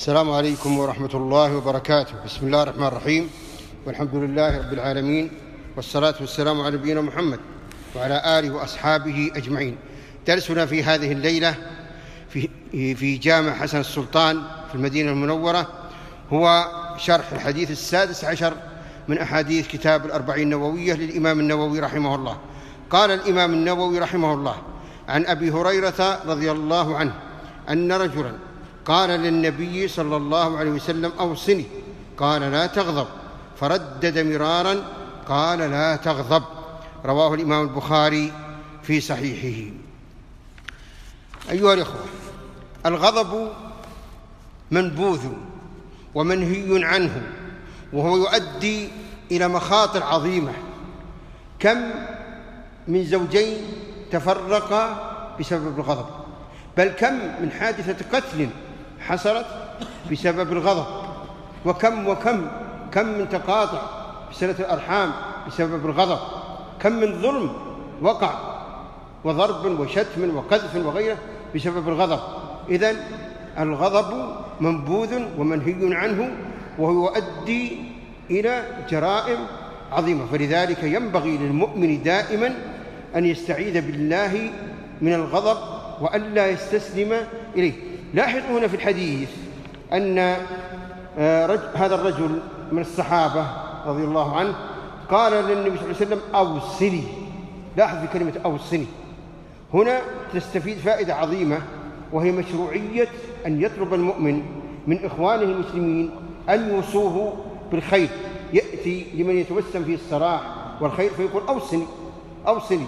السلام عليكم ورحمة الله وبركاته. بسم الله الرحمن الرحيم، والحمد لله رب العالمين، والصلاة والسلام على نبينا محمد وعلى آله وأصحابه أجمعين. درسنا في هذه الليلة في جامع حسن السلطان في المدينة المنورة هو شرح الحديث 16 من أحاديث كتاب الأربعين النووية للإمام النووي رحمه الله. قال الإمام النووي رحمه الله: عن أبي هريرة رضي الله عنه أن رجلا قال للنبي صلى الله عليه وسلم: أوصني. قال: لا تغضب. فردد مرارا قال: لا تغضب. رواه الإمام البخاري في صحيحه. أيها الإخوة، الغضب منبوذ ومنهي عنه، وهو يؤدي إلى مخاطر عظيمة. كم من زوجين تفرقا بسبب الغضب، بل كم من حادثة قتل حصلت بسبب الغضب، وكم من تقاطع بصلة الأرحام بسبب الغضب، كم من ظلم وقع وضرب وشتم وقذف وغيره بسبب الغضب. إذن الغضب منبوذ ومنهي عنه، وهو يؤدي إلى جرائم عظيمة. فلذلك ينبغي للمؤمن دائما أن يستعيذ بالله من الغضب وأن لا يستسلم إليه. لاحظوا هنا في الحديث أن هذا الرجل من الصحابة رضي الله عنه قال للنبي صلى الله عليه وسلم: أوصني. لاحظ في كلمة أوصني هنا تستفيد فائدة عظيمة، وهي مشروعية أن يطلب المؤمن من إخوانه المسلمين أن يوصوه بالخير. يأتي لمن يتوسم في الصلاح والخير فيقول: أوصني أوصني.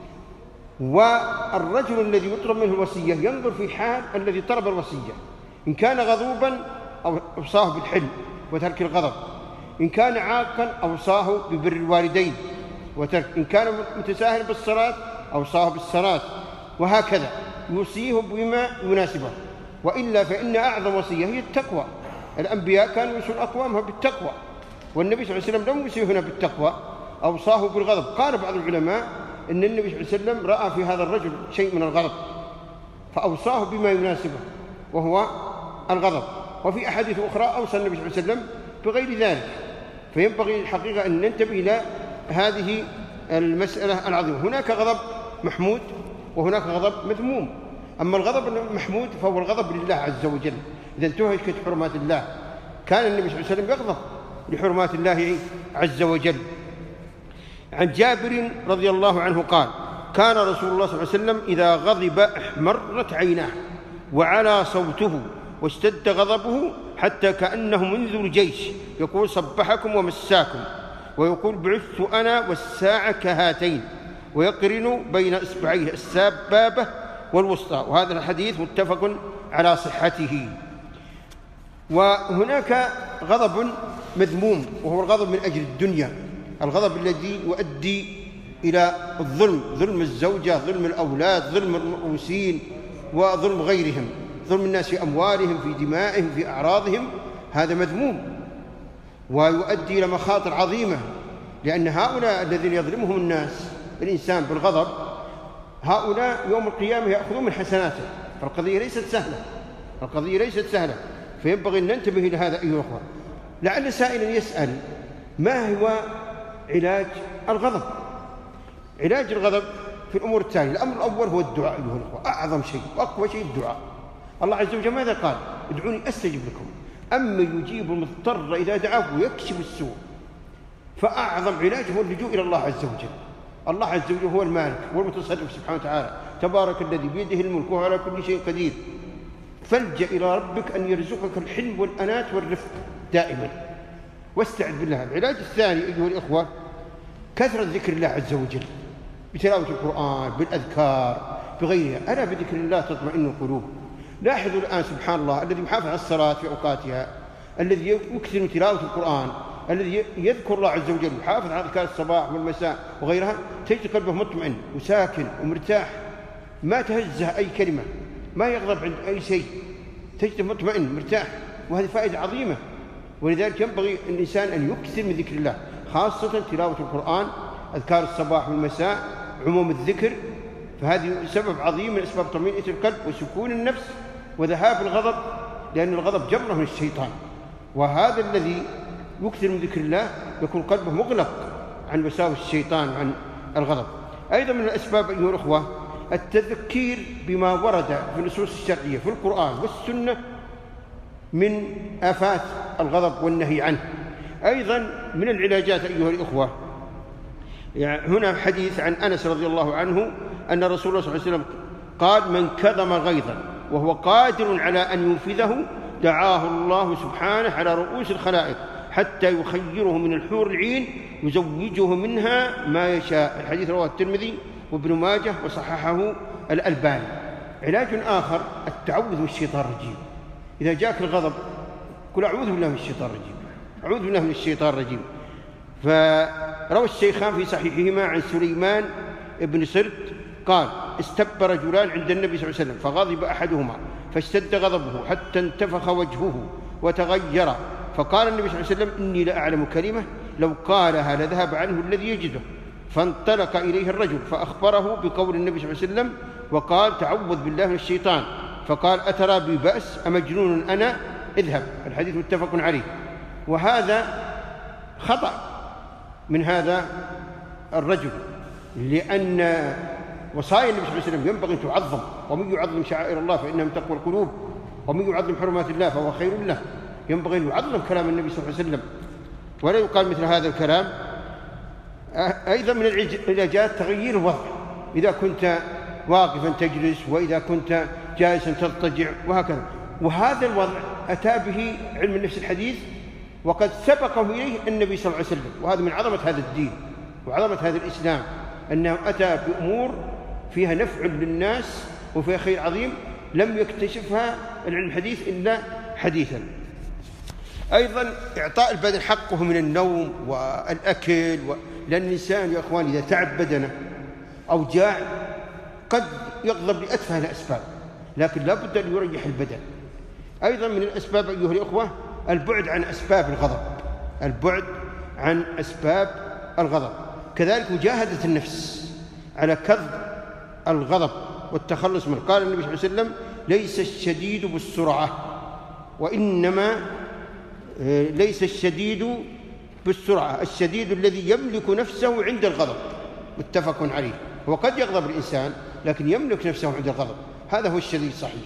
والرجل الذي يطلب منه الوصية ينظر في حال الذي طلب الوصية، إن كان غضوبا أوصاه بالحلم وترك الغضب، إن كان عاقا أوصاه ببر الوالدين وترك، إن كان متساهلا بالصلاة أوصاه بالصلاة، وهكذا يوصيه بما يناسبه. وإلا فإن أعظم وصية هي التقوى. الأنبياء كانوا يوصون أقوامهم بالتقوى، والنبي صلى الله عليه وسلم لم يوصيه هنا بالتقوى، أوصاه بالغضب. قال بعض العلماء إن النبي صلى الله عليه وسلم رأى في هذا الرجل شيء من الغضب فأوصاه بما يناسبه وهو الغضب. وفي أحاديث أخرى أوصى النبي صلى الله عليه وسلم بغير ذلك. فينبغي الحقيقة أن ننتبه إلى هذه المسألة العظيمة. هناك غضب محمود وهناك غضب مذموم. أما الغضب المحمود فهو الغضب لله عز وجل إذا انتهكت حرمات الله. كان النبي صلى الله عليه وسلم يغضب لحرمات الله عز وجل. عن جابر رضي الله عنه قال: كان رسول الله صلى الله عليه وسلم إذا غضب احمرت عيناه وعلى صوته واشتد غضبه حتى كأنه منذر الجيش، يقول: صبحكم ومساكم، ويقول: بعثت أنا والساعة كهاتين، ويقرن بين إصبعيه السبابة والوسطى. وهذا الحديث متفق على صحته. وهناك غضب مذموم، وهو الغضب من أجل الدنيا، الغضب الذي يؤدي إلى الظلم، ظلم الزوجة، ظلم الأولاد، ظلم المؤوسين، وظلم غيرهم، ظلم الناس في أموالهم، في دمائهم، في أعراضهم. هذا مذموم ويؤدي إلى مخاطر عظيمة، لأن هؤلاء الذين يظلمهم الإنسان بالغضب، هؤلاء يوم القيامة يأخذون من حسناته. فالقضية ليست سهلة، فينبغي أن ننتبه إلى هذا أيها الأخوة. لعل سائلا يسأل: ما هو علاج الغضب؟ علاج الغضب في الأمور التالية. الأمر الأول هو الدعاء أيها الأخوة. أعظم شيء وأقوى شيء الدعاء. الله عز وجل ماذا قال؟ ادعوني أستجب لكم، أما يجيب المضطر إذا دعاه ويكشف السوء. فأعظم علاج هو اللجوء إلى الله عز وجل. الله عز وجل هو المالك، هو المتصرف سبحانه وتعالى، تبارك الذي بيده الملك وهو على كل شيء قدير. فالجأ إلى ربك أن يرزقك الحلم والأنات والرفق دائما، واستعذ بالله. العلاج الثاني أيها الإخوة كثرة ذكر الله عز وجل، بتلاوة القرآن، بالأذكار، بغيرها. ألا بذكر الله تطمئن القلوب. لاحظوا الآن سبحان الله، الذي يحافظ على الصلاة في أوقاتها، الذي يكثر تلاوة القرآن، الذي يذكر الله عز وجل، يحافظ على أذكار الصباح والمساء وغيرها، تجد قلبه مطمئن وساكن ومرتاح، ما تهزه أي كلمة، ما يغضب عند أي شيء، تجده مطمئن مرتاح. وهذه فائدة عظيمة. ولذلك ينبغي الإنسان أن يكثر من ذكر الله، خاصة تلاوة القرآن، أذكار الصباح والمساء، عموم الذكر. فهذه سبب عظيم من أسباب طمأنينة القلب وسكون النفس وذهاب الغضب لأن الغضب جمرة من الشيطان، وهذا الذي يكثر من ذكر الله يكون قلبه مغلق عن وساوس الشيطان وعن الغضب. أيضا من الأسباب أيها الأخوة التذكير بما ورد في النصوص الشرعية في القرآن والسنة من آفات الغضب والنهي عنه. أيضا من العلاجات أيها الأخوة، يعني هنا حديث عن أنس رضي الله عنه أن رسول الله صلى الله عليه وسلم قال: من كظم غيظا وهو قادر على أن ينفذه دعاه الله سبحانه على رؤوس الخلائق حتى يخيره من الحور العين يزوجه منها ما يشاء. الحديث رواه الترمذي وابن ماجه وصححه الألباني. علاج آخر التعوذ من الشيطان الرجيم. إذا جاءك الغضب قل أعوذ بالله من الشيطان الرجيم، أعوذ بالله من الشيطان الرجيم. فروى الشيخان في صحيحهما عن سليمان بن سرد قال: استب رجلان عند النبي صلى الله عليه وسلم فغضب أحدهما فاشتد غضبه حتى انتفخ وجهه وتغير، فقال النبي صلى الله عليه وسلم: إني لأعلم كلمة لو قالها لذهب عنه الذي يجده. فانطلق إليه الرجل فأخبره بقول النبي صلى الله عليه وسلم وقال: تعوذ بالله من الشيطان. فقال: أترى بي بأس أمجنون أنا؟ اذهب. الحديث متفق عليه. وهذا خطأ من هذا الرجل، لأن وصايا النبي صلى الله عليه وسلم ينبغي أن تعظم، ومن يعظم شعائر الله فإنها من تقوى القلوب، ومن يعظم حرمات الله فهو خير له. ينبغي أن يعظم كلام النبي صلى الله عليه وسلم ولا يقال مثل هذا الكلام. أيضا من العلاجات تغيير الوضع، إذا كنت واقفا تجلس، وإذا كنت جالسا تضطجع، وهكذا. وهذا الوضع أتى به علم النفس الحديث وقد سبقه إليه النبي صلى الله عليه وسلم، وهذا من عظمة هذا الدين وعظمة هذا الإسلام، أنه أتى بأمور فيها نفع للناس وفيها خير عظيم لم يكتشفها العلم الحديث إلا حديثا. أيضا إعطاء البدن حقه من النوم والأكل لأن الإنسان يا أخوان إذا تعب بدنه أو جاع قد يغضب لأتفه الأسباب، لكن لا بد أن يريح البدن. أيضا من الأسباب أيها الأخوة البعد عن أسباب الغضب، البعد عن أسباب الغضب. كذلك مجاهدة النفس على كظم الغضب والتخلص منه. قال النبي صلى الله عليه وسلم: ليس الشديد بالسرعة، وإنما ليس الشديد بالسرعة، الشديد الذي يملك نفسه عند الغضب. متفق عليه. وقد يغضب الإنسان لكن يملك نفسه عند الغضب، هذا هو الشديد الصحيح.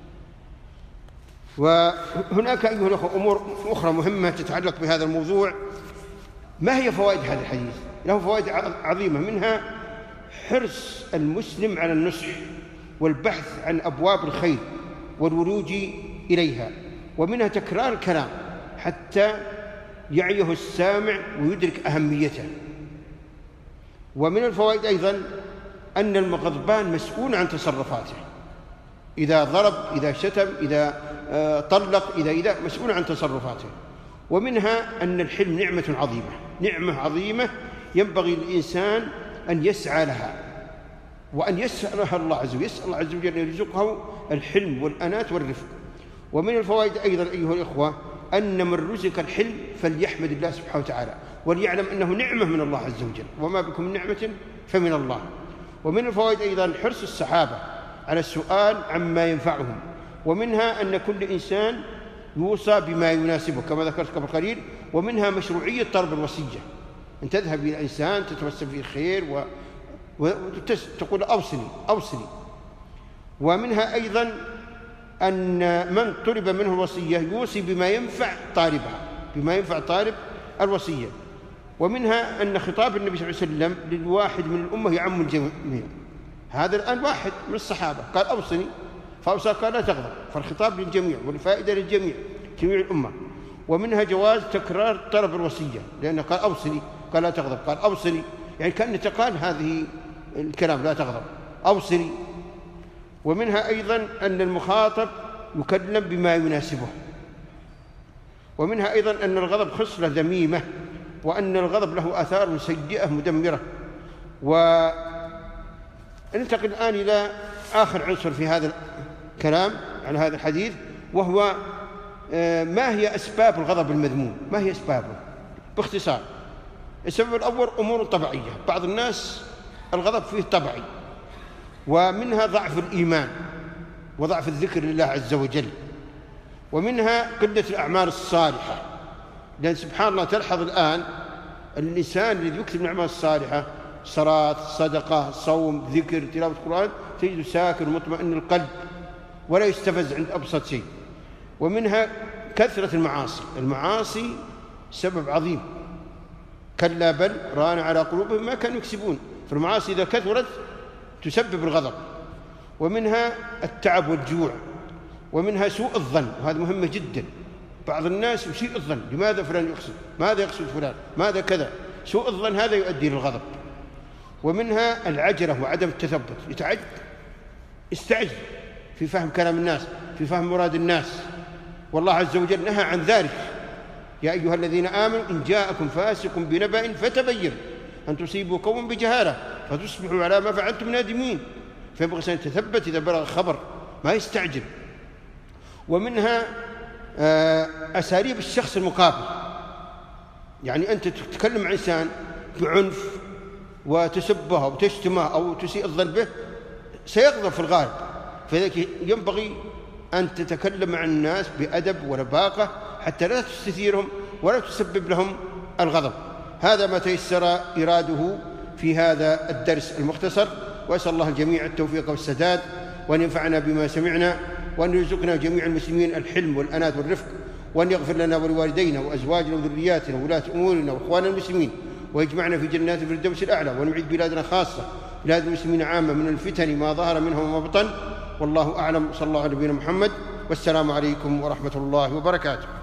وهناك أيها الأخوة أمور أخرى مهمة تتعلق بهذا الموضوع. ما هي فوائد هذا الحديث؟ له فوائد عظيمة، منها حرص المسلم على النصح والبحث عن أبواب الخير والولوج إليها، ومنها تكرار الكلام حتى يعيه السامع ويدرك أهميته. ومن الفوائد أيضا أن المغضبان مسؤول عن تصرفاته، إذا ضرب، إذا شتم، إذا طلق، إذا مسؤول عن تصرفاته. ومنها أن الحلم نعمة عظيمة، نعمة عظيمة ينبغي للإنسان أن يسعى لها وأن يسألها الله عز وجل، يسأل الله عز وجل أن يرزقه الحلم والأنات والرفق. ومن الفوائد أيضا أيها الإخوة أن من رزق الحلم فليحمد الله سبحانه وتعالى وليعلم أنه نعمة من الله عز وجل، وما بكم من نعمة فمن الله. ومن الفوائد أيضا حرص الصحابة على السؤال عما ينفعهم، ومنها أن كل إنسان يوصى بما يناسبه كما ذكرت قبل قليل. ومنها مشروعية طلب الوصية، أن تذهب إلى إنسان تتوسل فيه الخير وتقول أوصني. ومنها أيضا أن من طلب منه الوصية يوصي بما ينفع طالبها، بما ينفع طالب الوصية. ومنها أن خطاب النبي صلى الله عليه وسلم للواحد من الأمة يعم الجميع. هذا الآن واحد من الصحابة قال أوصني فأوصى قال لا تغضب، فالخطاب للجميع والفائدة للجميع، جميع الأمة. ومنها جواز تكرار طلب الوصية، لأنه قال أوصني قال لا تغضب، قال أوصني، يعني كأن تقال هذه الكلام لا تغضب، أوصني. ومنها أيضا أن المخاطب يكلم بما يناسبه. ومنها أيضا أن الغضب خصلة ذميمة، وأن الغضب له آثار سيئة مدمرة. وننتقل الآن إلى آخر عنصر في هذا الكلام على هذا الحديث، وهو ما هي أسباب الغضب المذموم؟ ما هي أسبابه؟ باختصار، السبب الأول أمور طبيعية، بعض الناس الغضب فيه طبيعي، ومنها ضعف الإيمان وضعف الذكر لله عز وجل، ومنها قلة الأعمال الصالحة، لأن سبحان الله تلحظ الآن الإنسان الذي يكتب الأعمال الصالحة صلاة، صدقة، صوم، ذكر، تلاوة القرآن، تجد ساكن مطمئن القلب ولا يستفز عند أبسط شيء. ومنها كثرة المعاصي، المعاصي سبب عظيم، كلا بل ران على قلوبهم ما كانوا يكسبون، فالمعاصي إذا كثرت تسبب الغضب. ومنها التعب والجوع، ومنها سوء الظن، وهذا مهم جدا. بعض الناس يسيء الظن، لماذا فلان يقصد، ماذا يقصد فلان، ماذا كذا، سوء الظن هذا يؤدي للغضب. ومنها العجلة وعدم التثبت، يستعجل في فهم كلام الناس، في فهم مراد الناس، والله عز وجل نهى عن ذلك: يا أيها الذين آمنوا إن جاءكم فاسق بنبأ فتبينوا أن تصيبوا قوما بجهالة فتصبحوا على ما فعلتم نادمين. فينبغي الإنسان يتثبت إذا بلغ الخبر، ما يستعجل. ومنها أساليب الشخص المقابل، يعني أنت تتكلم عن إنسان بعنف وتسبه أو تشتمه أو تسيء الظن به، سيغضب في الغالب، فلذلك ينبغي أن تتكلم مع الناس بأدب ولباقة حتى لا تستثيرهم ولا تسبب لهم الغضب. هذا ما تيسر إراده في هذا الدرس المختصر، وأسأل الله الجميع التوفيق والسداد، وأن ينفعنا بما سمعنا، وأن يرزقنا جميع المسلمين الحلم والأناة والرفق، وأن يغفر لنا ولوالدينا وأزواجنا وذرياتنا وولاة أمورنا وإخواننا المسلمين، ويجمعنا في جنات الفردوس الأعلى، وأن يعيد بلادنا خاصة بلاد المسلمين عامة من الفتن ما ظهر منها وما بطن. والله أعلم. صلى الله على نبينا محمد، والسلام عليكم ورحمة الله وبركاته.